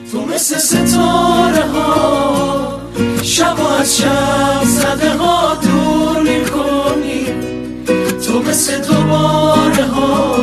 تو مثل ستاره ها شب و از شب زده ها دور میکنی، تو مثل دوباره ها